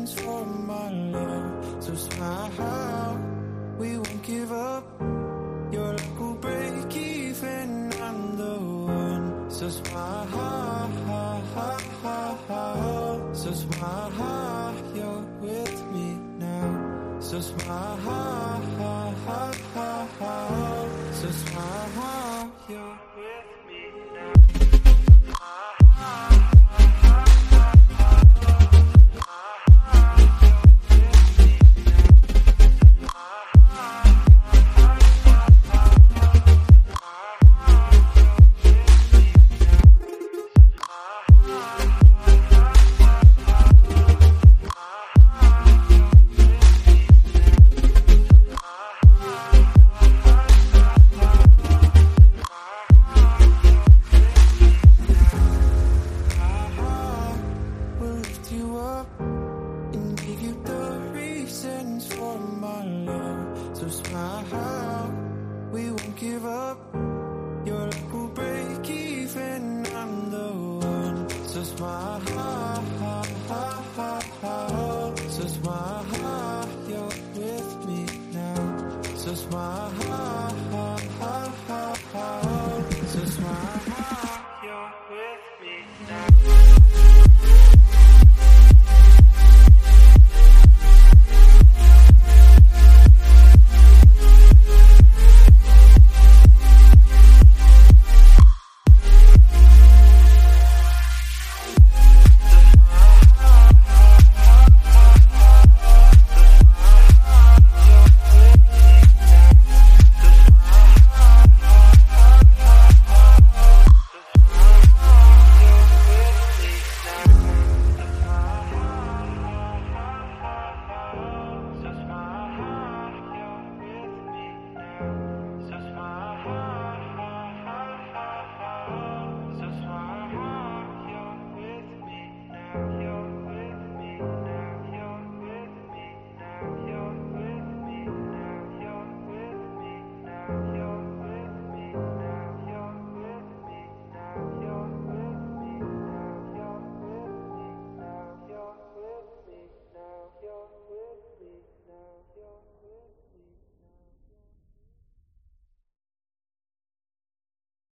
reasons for my love. So smile, we won't give up. Your luck will break even, I'm the one. So smile, so smile, you're with me now. So smile, so smile, you're with me now. You're